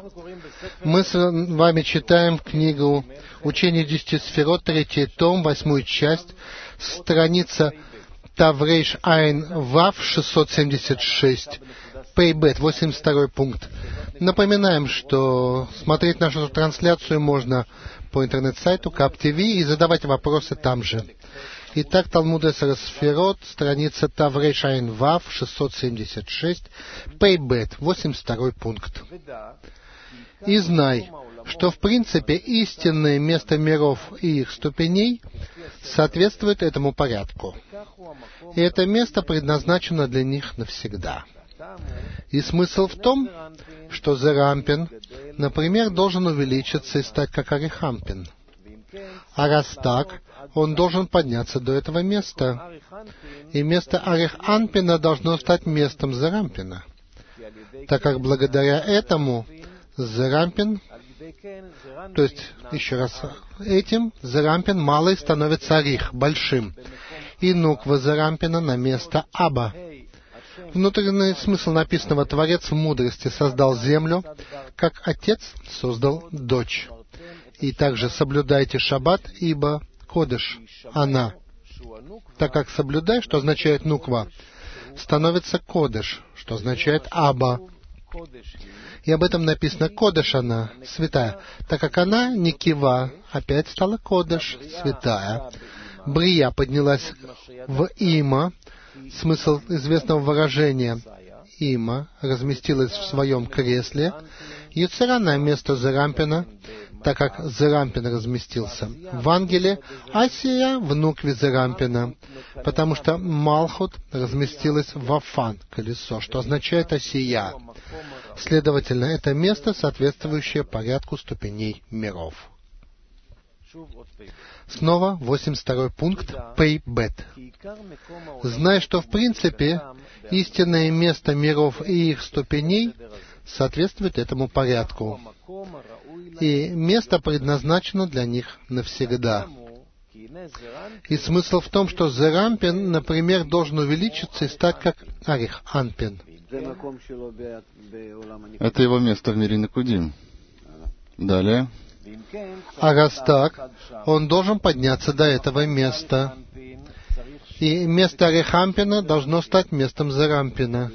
Мы с вами читаем книгу «Учение 10 сферот», 3 том, 8 часть, страница Таврейш Айн Вав, 676, Пейбет, 82 пункт. Напоминаем, что смотреть нашу трансляцию можно по интернет-сайту КАП ТВ и задавать вопросы там же. Итак, Талмуд Эсер Сферот, страница Таврейш Айн Вав, 676, Пейбет, 82 пункт. «И знай, что в принципе истинное место миров и их ступеней соответствует этому порядку. И это место предназначено для них навсегда. И смысл в том, что Зерампин, например, должен увеличиться и стать как Арихампин. А раз так, он должен подняться до этого места. И место Ариханпина должно стать местом Зерампина, так как благодаря этому Зерампин, то есть, еще раз, этим Зерампин малый становится Арих, большим, и Нуква Зерампина на место Аба. Внутренний смысл написанного: Творец в мудрости создал землю, как Отец создал дочь. И также соблюдайте шаббат, ибо Кодеш, она. Так как соблюдай, что означает Нуква, становится Кодеш, что означает Аба. И об этом написано Кодеш она, святая, так как она, Никива, опять стала Кодеш, святая. Брия поднялась в Има, смысл известного выражения Има разместилась в своем кресле, Юцера на место Зерампина, так как Зерампин разместился в ангеле, Асия в Нукве Зерампина, потому что Малхут разместилась в Афан, колесо, что означает Асия. Следовательно, это место, соответствующее порядку ступеней миров. Снова 82 пункт, Пейбет. Знай, что в принципе истинное место миров и их ступеней соответствует этому порядку, и место предназначено для них навсегда. И смысл в том, что Зерампин, например, должен увеличиться и стать как Ариханпин. Это его место в мире Никудим. Далее. А раз так, он должен подняться до этого места. И место Арихампина должно стать местом Зерампина,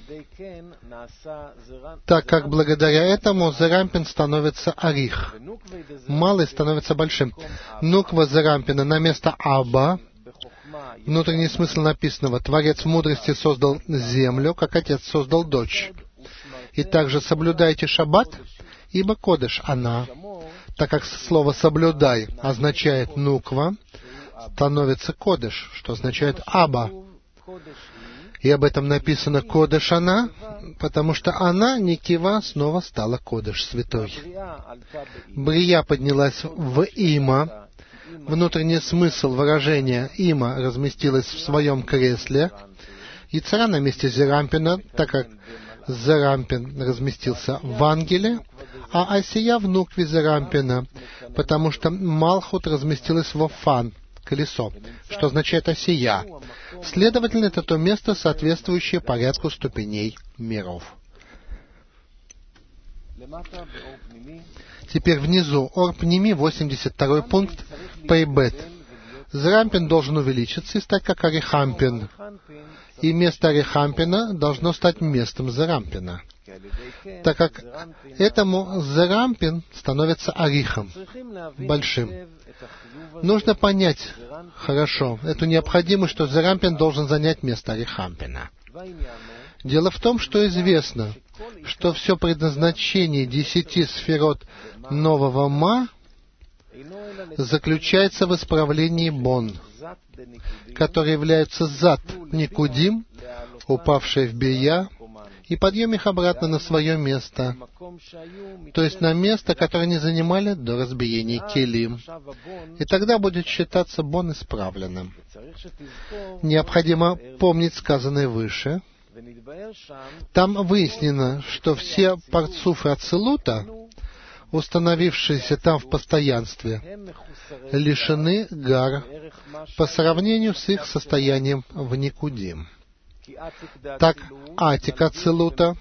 так как благодаря этому Зерампин становится Арих, малый становится большим. Нуква Зерампина на место Аба. Внутренний смысл написанного: Творец в мудрости создал землю, как Отец создал дочь. И также соблюдайте шаббат, ибо Кодеш она. Так как слово «соблюдай» означает «нуква», становится Кодеш, что означает Аба. И об этом написано Кодеш она, потому что она, Никива, снова стала Кодеш, святой. Брия поднялась в Има. Внутренний смысл выражения «Има» разместилась в своем кресле. Яцера на месте Зерампина, так как Зерампин разместился в ангеле, а Асия в Нукве Зерампина, потому что Малхут разместилась в Афан, колесо, что означает Асия. Следовательно, это то место, соответствующее порядку ступеней миров. Теперь внизу, Ор-Пними, 82 пункт, Пейбет. Зерампин должен увеличиться и стать как Арихампин. И место Арихампина должно стать местом Зерампина, так как этому Зерампин становится Арихом, большим. Нужно понять хорошо эту необходимость, что Зерампин должен занять место Арихампина. Дело в том, что известно, что все предназначение 10 сферот нового Ма заключается в исправлении Бон, которые являются Зат Никудим, упавшие в Бия, и подъем их обратно на свое место, то есть на место, которое они занимали до разбиения Келим. И тогда будет считаться Бон исправленным. Необходимо помнить сказанное выше. Там выяснено, что все парцуфы Ацилута, установившиеся там в постоянстве, лишены гар по сравнению с их состоянием в Никудим. Так Атик Ацилута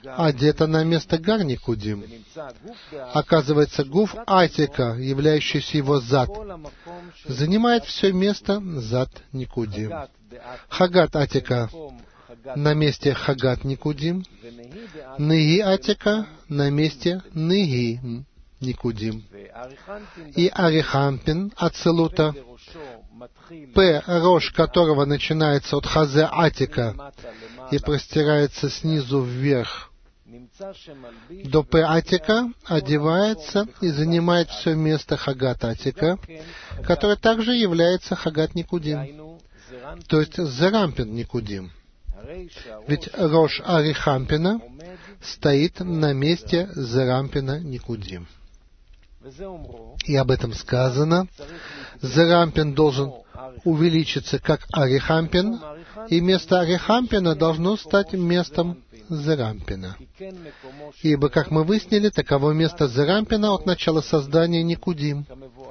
одета на место Гар Никудим. Оказывается, Гуф Атика, являющийся его зад, занимает все место зад Никудим. Хагат Атика на месте Хагат Никудим, Неги Атика на месте Неги Никудим. И Арихампин Ацелута, П, рожь которого начинается от Хазе Атика и простирается снизу вверх до П Атика, одевается и занимает все место Хагат Атика, который также является Хагат Никудим, то есть Зерампин Никудим. Ведь рожь Арихампина стоит на месте Зерампина Никудим. И об этом сказано. Зерампин должен увеличиться как Арихампин, и место Арихампина должно стать местом Зерампина. Ибо, как мы выяснили, таково место Зерампина от начала создания Никудим.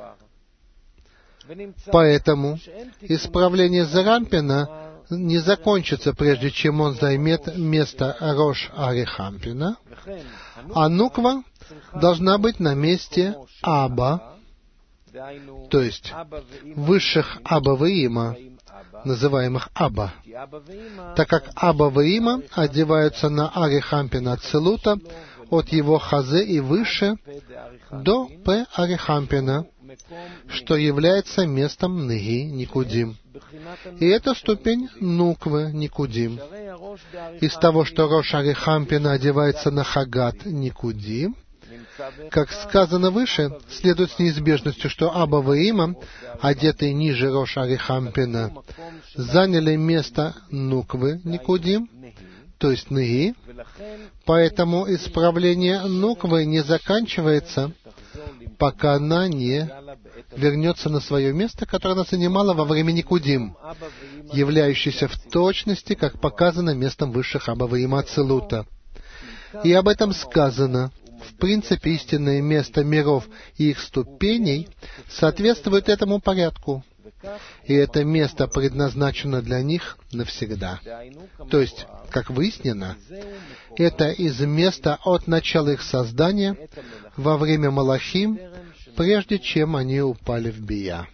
Поэтому исправление Зерампина не закончится, прежде чем он займет место Рош Арихампина, а Нуква должна быть на месте Аба, то есть высших Аба-Ваима, называемых Аба, так как Аба-Ваима одеваются на Арихампина Ацелута от его Хазе и выше до П Арихампина, что является местом Неги Никудим. И это ступень Нуквы Никудим. Из того, что Рош Арихампина одевается на Хагат Никудим, как сказано выше, следует с неизбежностью, что Аба Ваима, одетые ниже Рош Арихампина, заняли место Нуквы Никудим, то есть Неги, поэтому исправление Нуквы не заканчивается, пока она не вернется на свое место, которое она занимала во время Никудим, являющееся в точности, как показано, местом высших Аба Ваима Ацелута. И об этом сказано. В принципе, истинное место миров и их ступеней соответствует этому порядку. И это место предназначено для них навсегда. То есть, как выяснено, это из места от начала их создания во время Малахим, прежде чем они упали в Бия.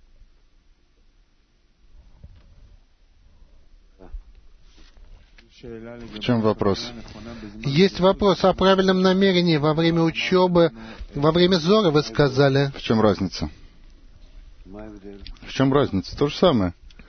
В чем вопрос? Есть вопрос о правильном намерении во время учебы, во время Зоры, вы сказали. В чем разница? В чем разница? То же самое.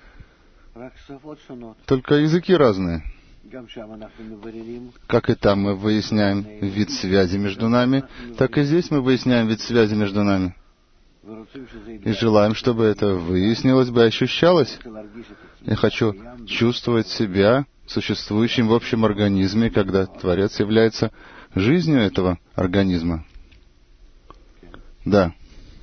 Только языки разные. Как и там мы выясняем вид связи между нами, так и здесь мы выясняем вид связи между нами. И желаем, чтобы это выяснилось бы, ощущалось. Я хочу чувствовать себя существующим в общем организме, когда Творец является жизнью этого организма. Да.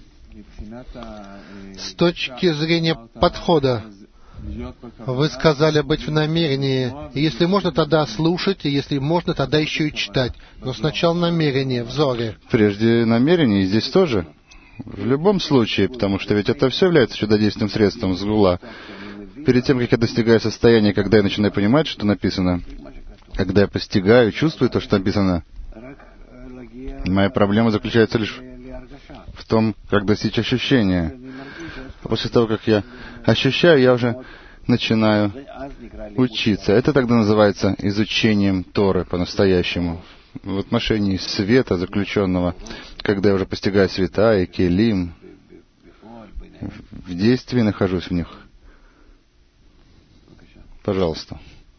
С точки зрения подхода, вы сказали быть в намерении. Если можно, тогда слушать, и если можно, тогда еще и читать. Но сначала намерение в Зоре. Прежде намерение, и здесь тоже. В любом случае, потому что ведь это все является чудодейственным средством сгула. Перед тем, как я достигаю состояния, когда я начинаю понимать, что написано, когда я постигаю, чувствую то, что написано, моя проблема заключается лишь в том, как достичь ощущения. После того, как я ощущаю, я уже начинаю учиться. Это тогда называется изучением Торы по-настоящему. В отношении света заключенного, когда я уже постигаю света и келим, в действии нахожусь в них. Пожалуйста.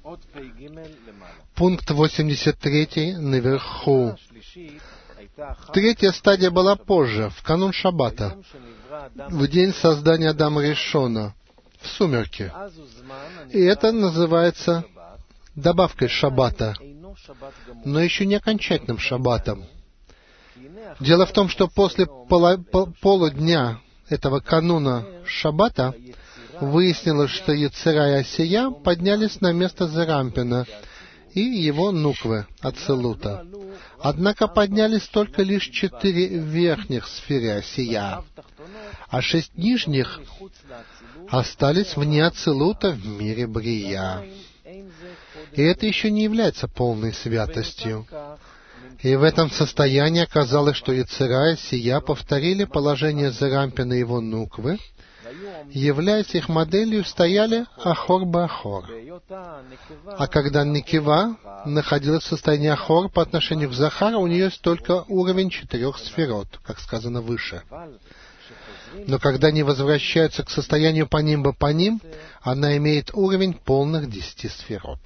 Пункт 83 наверху. Третья стадия была позже, в канун Шаббата, в день создания Адама Ришона, в сумерки. И это называется добавкой Шаббата, но еще не окончательным Шаббатом. Дело в том, что после полудня этого кануна Шаббата выяснилось, что Ецера и Осия поднялись на место Зерампина и его Нуквы, Ацелута. Однако поднялись только лишь 4 верхних сферы Осия, а 6 нижних остались вне Ацелута в мире Брия. И это еще не является полной святостью. И в этом состоянии оказалось, что Йецер Ара и Осия повторили положение Зерампина и его Нуквы, являясь их моделью, стояли Ахор Бахор. А когда Некива находилась в состоянии Ахор по отношению к Захару, у нее есть только уровень 4 сферот, как сказано выше. Но когда они возвращаются к состоянию Паним-Ба-Паним, она имеет уровень полных 10 сферот.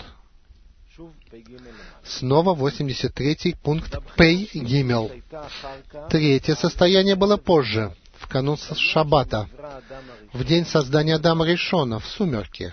Снова 83-й пункт Пей Гимел. Третье состояние было позже, в канун Шаббата, в день создания Адама Ришона, в сумерки.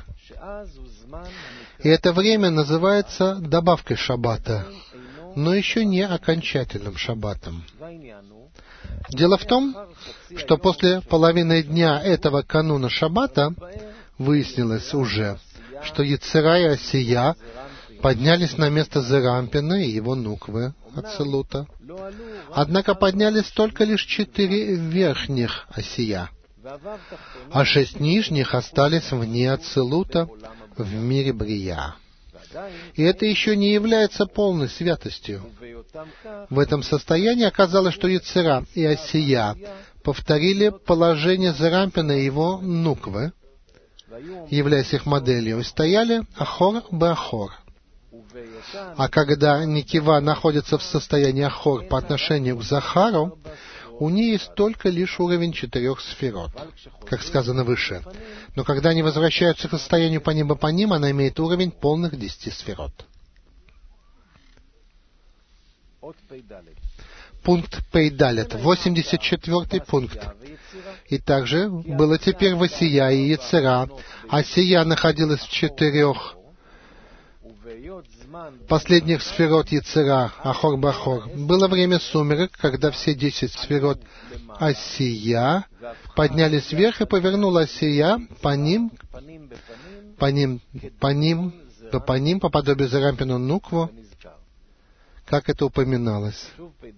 И это время называется добавкой Шаббата, но еще не окончательным Шаббатом. Дело в том, что после половины дня этого кануна Шаббата выяснилось уже, что Йецер Ара и Осия поднялись на место Зерампина и его Нуквы, Ацилута. Однако поднялись только лишь 4 верхних Осия, а 6 нижних остались вне Ацилута в мире Брия. И это еще не является полной святостью. В этом состоянии оказалось, что Йецер Ара и Осия повторили положение Зерампина и его Нуквы, являясь их моделью, и стояли Ахор Бахор. А когда Некива находится в состоянии Ахор по отношению к Захару, у нее есть только лишь уровень 4 сферот, как сказано выше. Но когда они возвращаются к состоянию Паним-Ба-Паним, она имеет уровень полных 10 сферот. Пункт Пейдалет, 84-й пункт. И также было теперь в Осия и Йецер Ара. Осия находилась в 4 последних сферот Йецер Ара, Ахор-Бахор. Было время сумерек, когда все 10 сферот Осия поднялись вверх, и повернула Осия Паним по подобию Зерампину Нукву, как это упоминалось.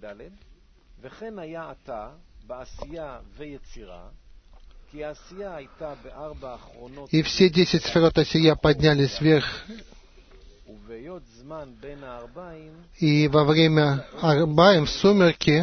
И все 10 сферот Осия поднялись вверх, и во время Арбаим, в сумерки,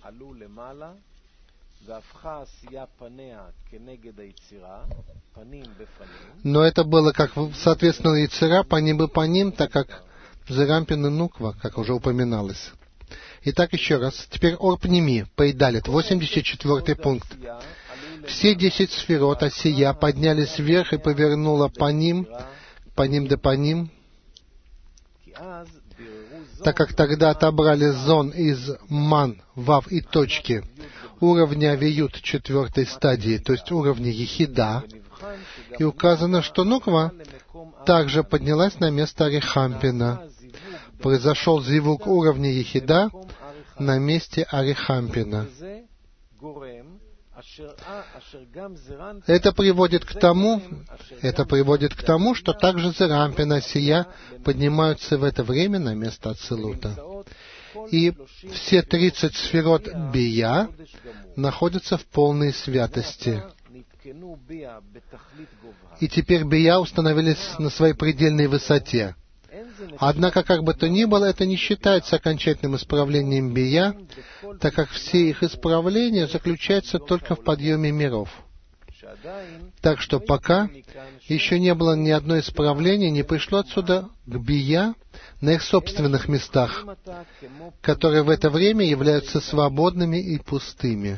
но это было как соответственно Йецер Ара, Паним-Ба-Паним, так как Зерампин и Нуква, как уже упоминалось. Итак, еще раз. Теперь Ор-Пними, Пейдалет, 84-й пункт. Все 10 сферот Осия поднялись вверх и повернула Паним-Да-Паним, так как тогда отобрали зон из Ман, Вав и точки уровня Авиют 4 стадии, то есть уровня Ехида, и указано, что Нуква также поднялась на место Арихампина. Произошел зивук уровня Ехида на месте Арихампина. Это приводит к тому, что также Зерампин и Осия поднимаются в это время на место Ацилута. И все 30 сферот Бия находятся в полной святости. И теперь Бия установились на своей предельной высоте. Однако, как бы то ни было, это не считается окончательным исправлением Бия, так как все их исправления заключаются только в подъеме миров. Так что пока еще не было ни одно исправление, не пришло отсюда к Бия на их собственных местах, которые в это время являются свободными и пустыми.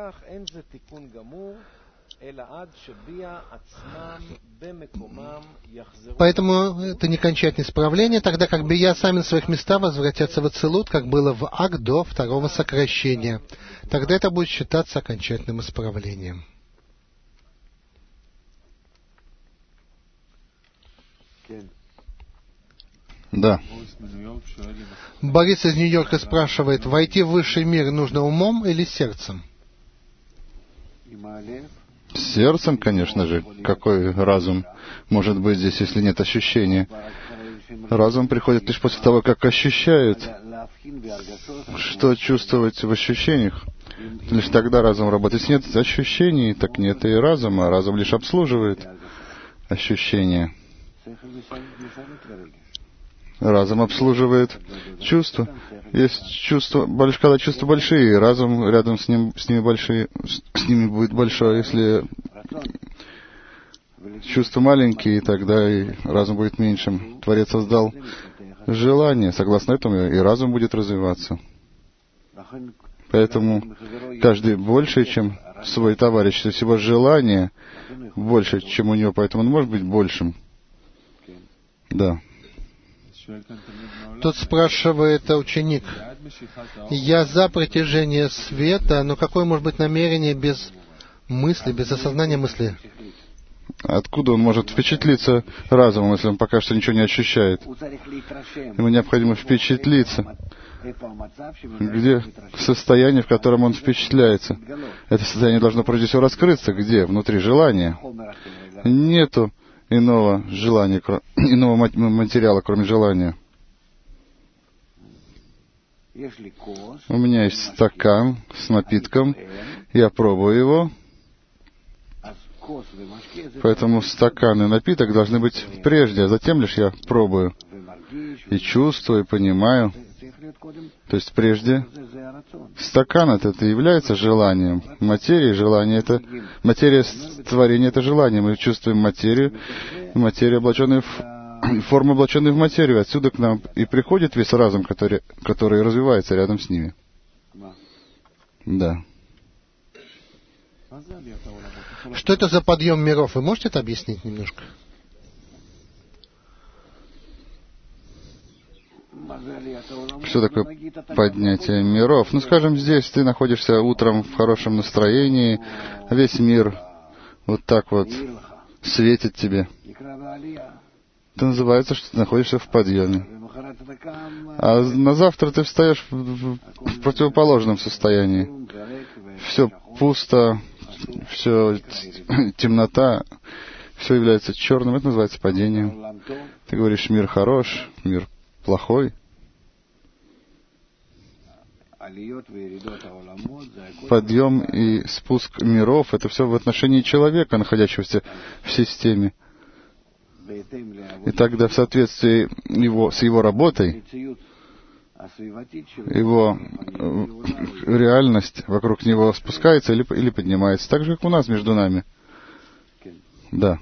Поэтому это не окончательное исправление, тогда как Бия сами на своих местах возвратятся в Ацилут, как было в Ак до второго сокращения. Тогда это будет считаться окончательным исправлением. Да. Борис из Нью-Йорка спрашивает, войти в высший мир нужно умом или сердцем? Сердцем, конечно же. Какой разум может быть здесь, если нет ощущения? Разум приходит лишь после того, как ощущает. Что чувствовать в ощущениях? Лишь тогда разум работает. Если нет ощущений, так нет и разума. Разум лишь обслуживает ощущения. Разум обслуживает чувства. Есть чувства, когда чувства большие, разум рядом с ними будет большой. Если чувства маленькие, тогда и разум будет меньшим. Творец создал желание, согласно этому и разум будет развиваться. Поэтому каждый больше, чем свой товарищ, то есть его желание больше, чем у него, поэтому он может быть большим. Да. Тут спрашивает ученик: я за притяжение света, но какое может быть намерение без мысли, без осознания мысли? Откуда он может впечатлиться разумом, если он пока что ничего не ощущает? Ему необходимо впечатлиться. Где состояние, в котором он впечатляется? Это состояние должно прежде всего раскрыться. Где? Внутри желания. Нету иного желания, иного материала, кроме желания. У меня есть стакан с напитком, я пробую его, поэтому стакан и напиток должны быть прежде, а затем лишь я пробую и чувствую, и понимаю. То есть прежде стакан это и является желанием. Материя желание это материя творения это желание. Мы чувствуем материю, материя облаченная форма, облаченная в материю. Отсюда к нам и приходит весь разум, который развивается рядом с ними. Да. Что это за подъем миров? Вы можете это объяснить немножко? Что такое поднятие миров? Ну, скажем, здесь ты находишься утром в хорошем настроении, весь мир вот так вот светит тебе. Это называется, что ты находишься в подъеме. А на завтра ты встаешь в противоположном состоянии. Все пусто, все темнота, все является черным. Это называется падением. Ты говоришь, мир хорош, мир плохой. Подъем и спуск миров — это все в отношении человека, находящегося в системе. И тогда в соответствии с его работой, его реальность вокруг него спускается или поднимается, так же, как у нас между нами. Да.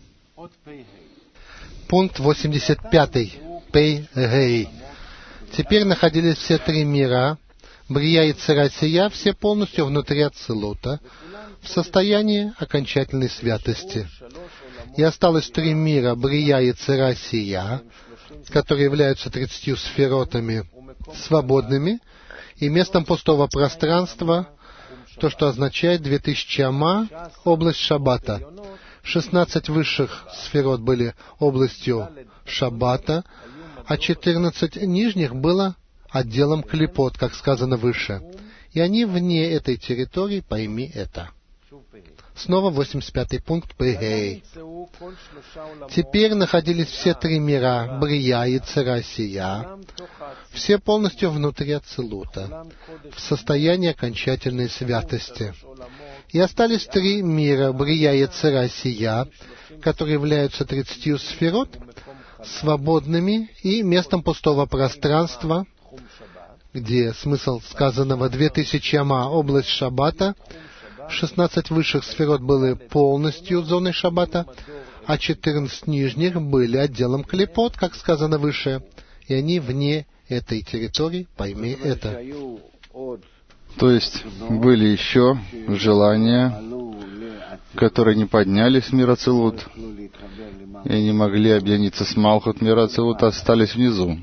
Пункт 85. Пей-гей. Теперь находились все три мира, Брия и Цера Сия, все полностью внутри Ацилута, в состоянии окончательной святости. И осталось три мира, Брия и Цера Сия, которые являются 30 сферотами свободными, и местом пустого пространства, то, что означает 2000 ама, область Шаббата. 16 высших сферот были областью Шаббата, а 14 нижних было отделом клипот, как сказано выше. И они вне этой территории, пойми это. Снова 85-й пункт Пегей. Теперь находились все три мира, Брия и Цера Сия, все полностью внутри Ацилута, в состоянии окончательной святости. И остались три мира, Брия и Цера Сия, которые являются 30 сферот, свободными и местом пустого пространства, где смысл сказанного 2000 ама, область Шаббата, 16 высших сферот были полностью зоной Шаббата, а 14 нижних были отделом клипот, как сказано выше, и они вне этой территории, пойми это. То есть были еще желания, которые не поднялись в мир Ацилут и не могли объединиться с Малхут мира Ацилут, а остались внизу,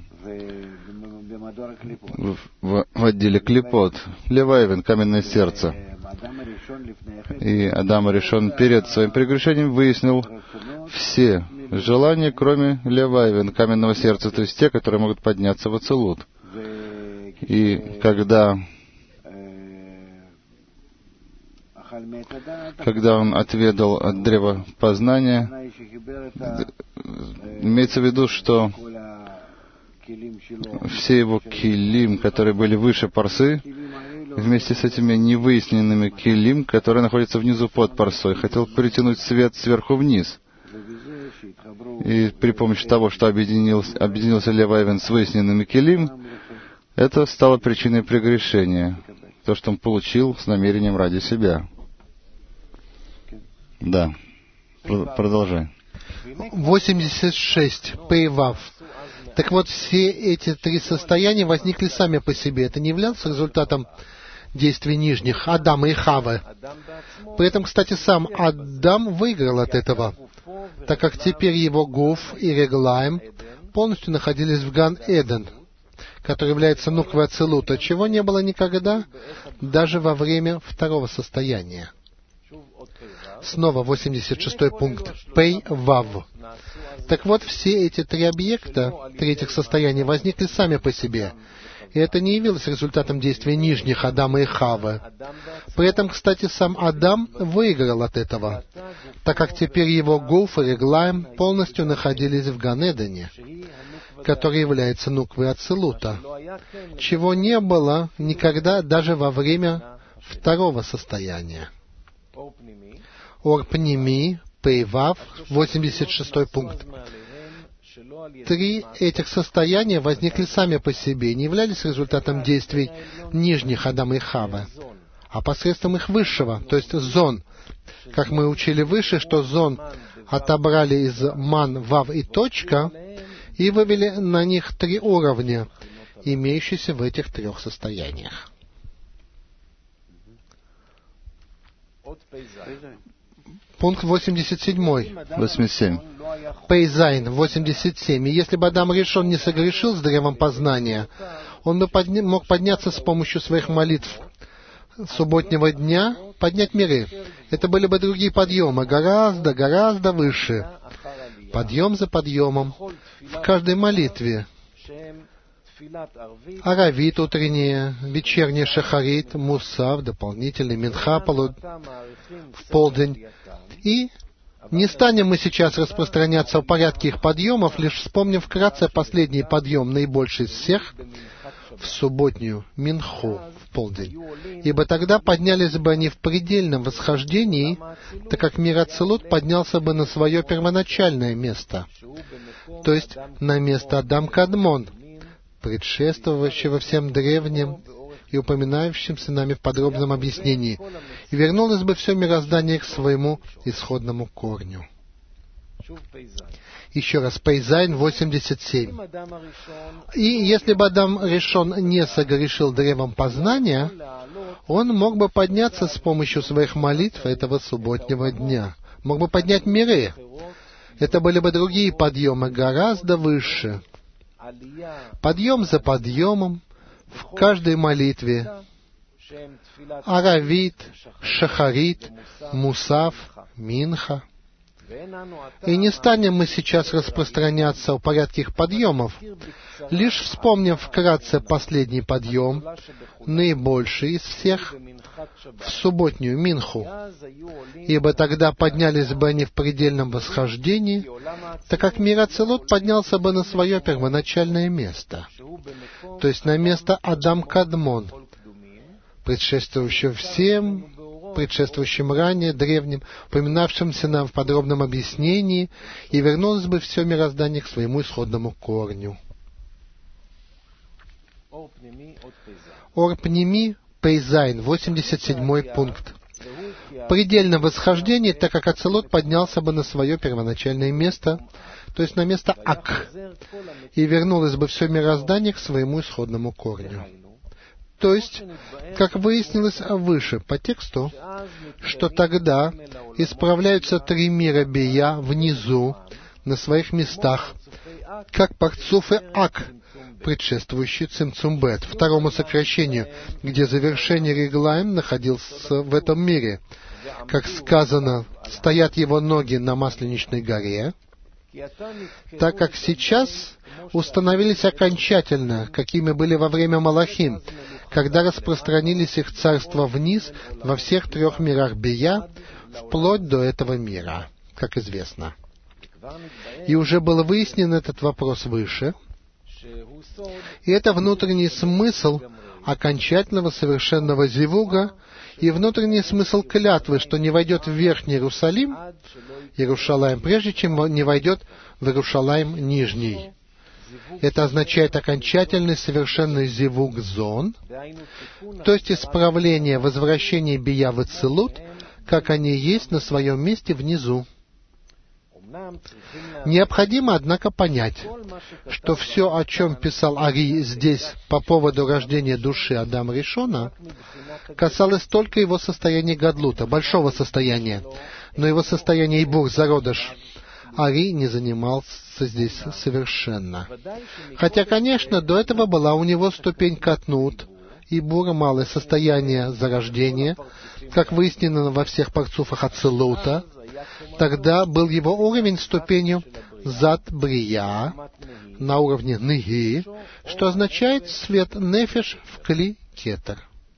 в отделе клипот, Левайвен, каменное сердце. И Адам Аришон перед своим прегрешением выяснил все желания, кроме Левайвен, каменного сердца, то есть те, которые могут подняться в Ацилут. И когда он отведал от древа познания, имеется в виду, что все его килим, которые были выше парсы, вместе с этими невыясненными килим, которые находятся внизу под парсой, хотел притянуть свет сверху вниз. и при помощи того, что объединился Лев Эйвен с выясненным Келим, это стало причиной прегрешения, то, что он получил с намерением ради себя. Да, продолжай. 86. Пейвав. Так вот, все эти три состояния возникли сами по себе. Это не являлось результатом действий нижних, Адама и Хавы. При этом, кстати, сам Адам выиграл от этого, так как теперь его Гуф и Реглаем полностью находились в Ган-Эден, который является нуквой Ацилута, чего не было никогда, даже во время второго состояния. Снова 86-й пункт. Пей-Вав. Так вот, все эти три объекта, третьих состояний, возникли сами по себе. И это не явилось результатом действия нижних Адама и Хавы. При этом, кстати, сам Адам выиграл от этого, так как теперь его Гуф и Реглаем полностью находились в Ганедене, который является нуквой Ацилута, чего не было никогда даже во время второго состояния. Орпними, Пейвав, 86-й пункт. Три этих состояния возникли сами по себе и не являлись результатом действий нижних Адама и Хавы, а посредством их высшего, то есть зон. Как мы учили выше, что зон отобрали из ман, вав и точка и вывели на них три уровня, имеющиеся в этих трех состояниях. Пункт 87. 87. Пейзайн, 87. И если бы Адам Ришон не согрешил с древом познания, он бы мог подняться с помощью своих молитв субботнего дня, поднять миры. Это были бы другие подъемы, гораздо, гораздо выше. Подъем за подъемом. В каждой молитве. Аравит утренняя, вечерняя шахарит, мусав, дополнительный минха в полдень. И не станем мы сейчас распространяться о порядке их подъемов, лишь вспомним вкратце последний подъем, наибольший из всех, в субботнюю минху в полдень. Ибо тогда поднялись бы они в предельном восхождении, так как мир Ацилут поднялся бы на свое первоначальное место, то есть на место Адам Кадмон, предшествовавшего всем древним и упоминающимся нами в подробном объяснении, и вернулось бы все мироздание к своему исходному корню. Еще раз, Пейзайн 87. И если бы Адам Ришон не согрешил древом познания, он мог бы подняться с помощью своих молитв этого субботнего дня, мог бы поднять миры. Это были бы другие подъемы, гораздо выше. Подъем за подъемом, в каждой молитве. Аравит, Шахарит, Мусав, Минха. И не станем мы сейчас распространяться о порядке их подъемов, лишь вспомним вкратце последний подъем, наибольший из всех, в субботнюю Минху, ибо тогда поднялись бы они в предельном восхождении, так как мир Ацилут поднялся бы на свое первоначальное место, то есть на место Адам Кадмон, предшествующего всем, предшествующим ранее, древним, упоминавшимся нам в подробном объяснении, и вернулось бы все мироздание к своему исходному корню. Орпними, Пейзайн, 87-й пункт. Предельное восхождение, так как Ацилут поднялся бы на свое первоначальное место, то есть на место Ак, и вернулось бы все мироздание к своему исходному корню. То есть, как выяснилось выше по тексту, что тогда исправляются три мира Бия внизу, на своих местах, как Парцуф и Ак, предшествующий Цимцумбет, второму сокращению, где завершение Реглаем находился в этом мире. Как сказано, стоят его ноги на Масленичной горе, так как сейчас установились окончательно, какими были во время Малахим, когда распространились их царства вниз во всех трех мирах Бия, вплоть до этого мира, как известно. И уже был выяснен этот вопрос выше, и это внутренний смысл окончательного совершенного зивуга и внутренний смысл клятвы, что не войдет в Верхний Иерусалим, прежде чем не войдет в Иерушалаим Нижний. Это означает окончательный совершенный зивуг зон, то есть исправление, возвращение бия в ацилут, как они есть на своем месте внизу. Необходимо, однако, понять, что все, о чем писал Ари здесь по поводу рождения души Адама Ришона, касалось только его состояния гадлута, большого состояния, но его состояние Ибур, зародыш, Ари не занимался здесь совершенно. Хотя, конечно, до этого была у него ступень катнут, Ибура, малое состояние зарождения, как выяснено во всех парцуфах Ацилута. Тогда был его уровень ступенью зад брия, на уровне ныги, что означает свет нефеш в кли кетер.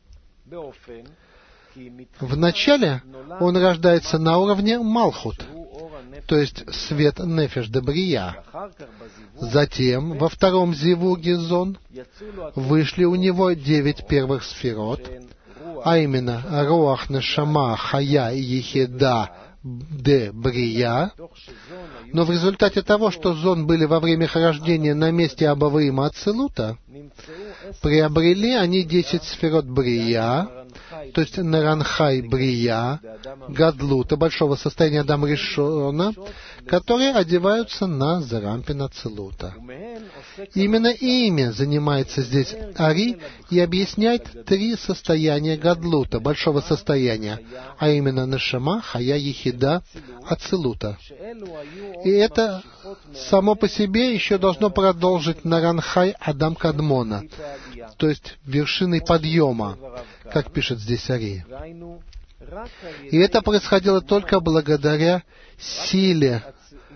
Вначале он рождается на уровне малхут, то есть свет нефеш де брия. Затем, во втором зивуге зон, вышли у него 9 первых сферот, а именно Руах, Нешама, Хая и Ехида де Брия. Но в результате того, что зон были во время их рождения на месте Абаваима Ацилута, приобрели они 10 сферот Брия, то есть Наранхай Брия, Гадлута, большого состояния Адама Ришона, которые одеваются на Зарампин Ацилута. Именно ими занимается здесь Ари и объясняет 3 состояния Гадлута, большого состояния, а именно Нешама, Хая, Ехида, Ацилута. И это само по себе еще должно продолжить Наранхай Адам Кадмона, то есть вершиной подъема, как пишет здесь Ари. И это происходило только благодаря силе,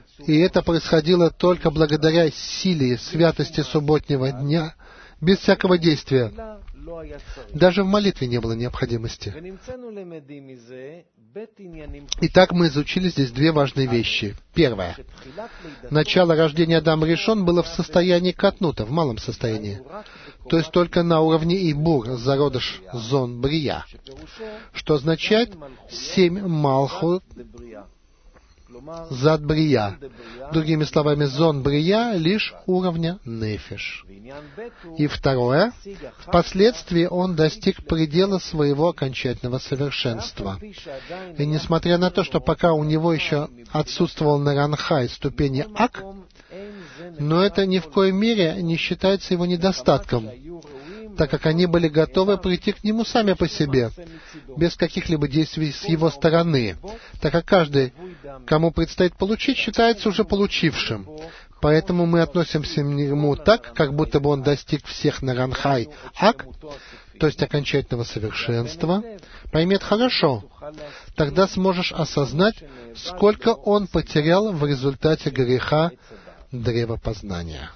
святости субботнего дня, без всякого действия. Даже в молитве не было необходимости. Итак, мы изучили здесь 2 важные вещи. Первое. Начало рождения Адама Ришон было в состоянии катнута, в малом состоянии. То есть только на уровне Ибур, зародыш зон Брия. Что означает 7 малхут зад Брия. Другими словами, зон Брия лишь уровня нефиш. И второе, впоследствии он достиг предела своего окончательного совершенства. И несмотря на то, что пока у него еще отсутствовал Наранхай ступени Ак, но это ни в коей мере не считается его недостатком, так как они были готовы прийти к нему сами по себе, без каких-либо действий с его стороны, так как каждый, кому предстоит получить, считается уже получившим. Поэтому мы относимся к нему так, как будто бы он достиг всех Наранхай Ак, то есть окончательного совершенства. Пойми это хорошо. Тогда сможешь осознать, сколько он потерял в результате греха древа познания.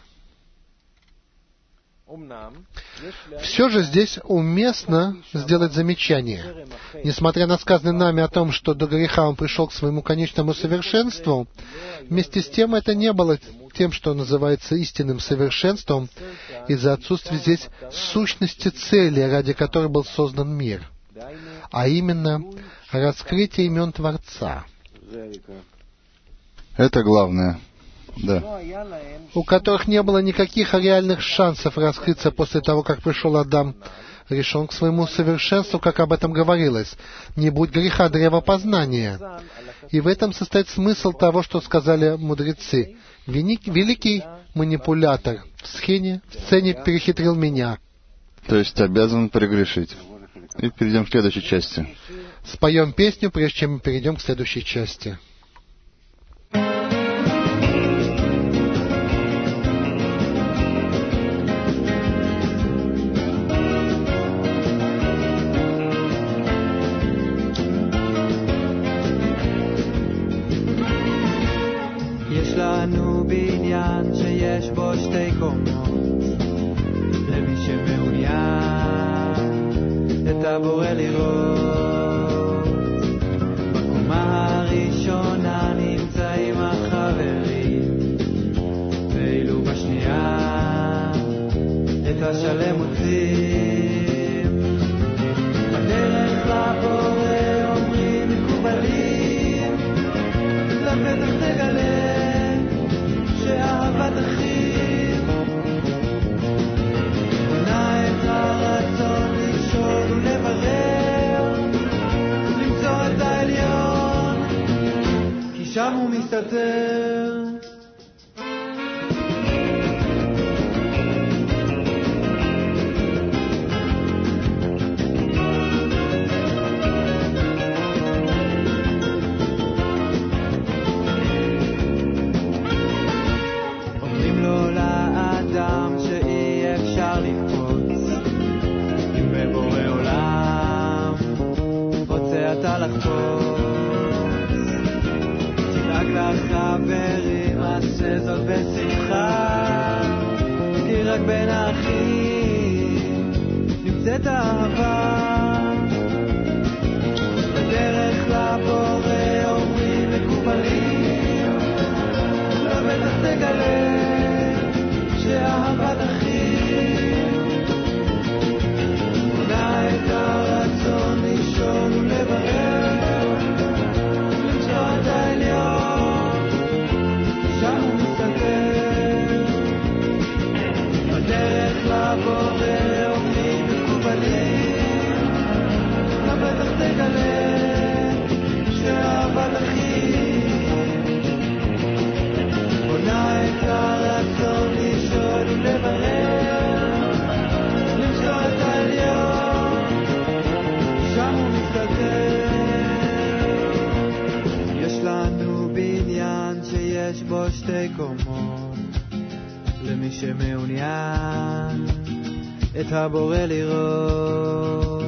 Все же здесь уместно сделать замечание. Несмотря на сказанное нами о том, что до греха он пришел к своему конечному совершенству, вместе с тем это не было тем, что называется истинным совершенством, из-за отсутствия здесь сущности цели, ради которой был создан мир, а именно раскрытие имен Творца. Это главное. Да. У которых не было никаких реальных шансов раскрыться после того, как пришел Адам Ришон к своему совершенству, как об этом говорилось. Не будь греха древа познания. И в этом состоит смысл того, что сказали мудрецы. Великий манипулятор в сцене перехитрил меня. То есть обязан прегрешить. И перейдем к следующей части. Споем песню, прежде чем мы перейдем к следующей части. לנו בניין שיש בו 2 קומות למי שמעוניין את הבורא לראות בקומה הראשונה נמצאים החברים ואילו בשנייה את השלם מוצאים שם הוא מסתתר. אומרים לו לאדם שאי אפשר לקפוץ, אם בבורא עולם רוצה אתה לחפוץ. לחברים עשה זאת בשמחה, כי רק בין האחים נמצאת אהבה. בדרך לבורא אומרים מקובלים, לבטח תגלה שאהבת אחים מונה את הרצון לשאול ולברר, למצוא את העליון, שם הוא מסתתר. בדרך לבורא אומרים מקובלים, לבטח תגלה שאהבת אחים מונה את הרצון לשאול ולברר, למצוא את העליון, שם הוא מסתתר. יש לנו בניין שיש בו שתי קומות, למי שמעוניין את הבורא לראות.